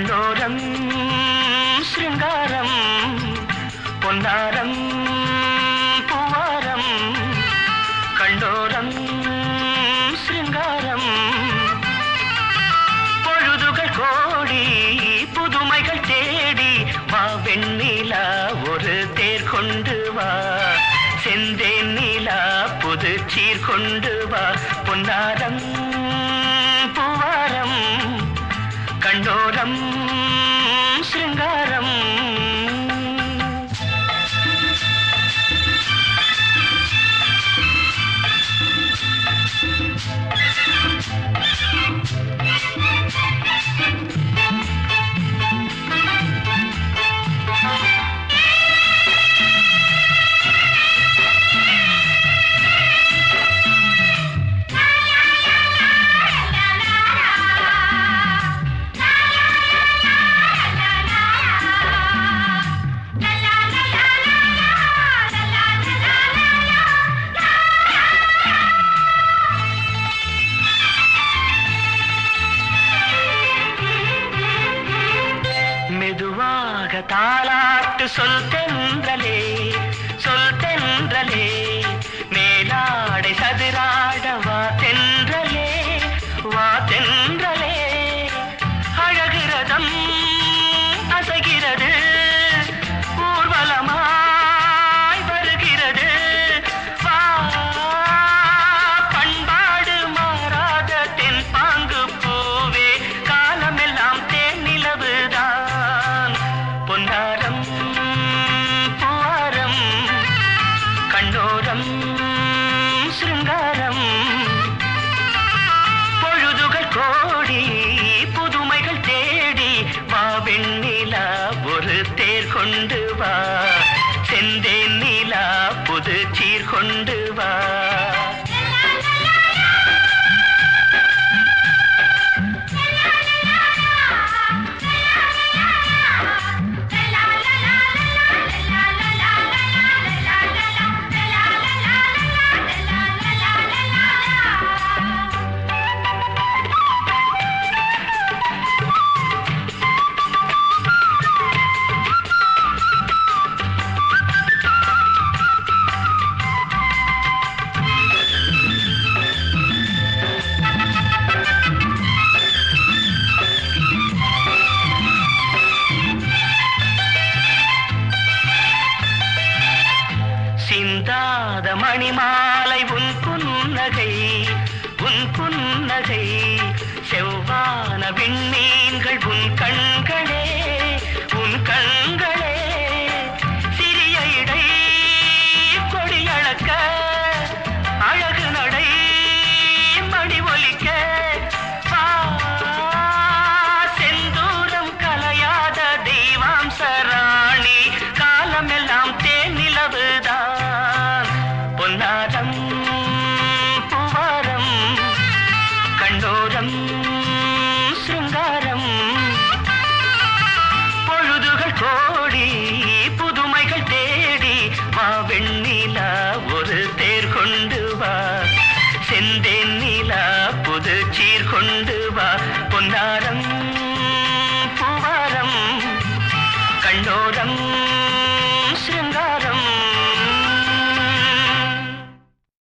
கண்ணோரம் சிருங்காரம் பொன்னாரம் பூவாரம் கண்ணோரம் சிருங்காரம் பொழுதுகள் கோடி புதுமைகள் தேடி வா வெண்ணிலா ஒரு தேர் கொண்டு வா செந்தேன் நிலா புது சீர் கொண்டு வா பொன்னாரம் பூவாரம் கண்டோரம் சிருங்காரம் தாலாட்டு சொல் தென்றலே மேலாடை சதுராட வா தென்றலே அழகிறதம் அசைகிறது ஊர்வலமாய் வருகிறது வா பண்பாடு மாறாத தென் பாங்கு பூவே காலமெல்லாம் தேன் நிலவுதான் பொன்னாரம் பூவாரம் கண்ணோரம் சிருங்காரம் பொழுதுகள் கோடி புதுமைகள் தேடி வா வெண்ணிலா ஒரு தேர் கொண்டு வா செந்தேன் நிலா புது சீர் கொண்டு வா சிந்தாத மணிமாலை உன் புன்னகை செவ்வான விண்மீன்கள் உன் கண்களே சிறிய இடை கொடியளக்க அழகு நடை மணி ஒலிக்க செந்தூரம் கலையாத தெய்வாம்சராணி காலமெல்லாம் தேன் நிலவுதான் பொன்னாரம் பூவாரம் கண்டோரம் சிருங்காரம் பொழுதுகள் கோடி புதுமைகள் தேடி வா வெண்ணிலா ஒரு தேர் கொண்டு வா செந்தேன் நிலா புது சீர் கொண்டு வா பொன்னாரம் பூவாரம் கண்டோரம்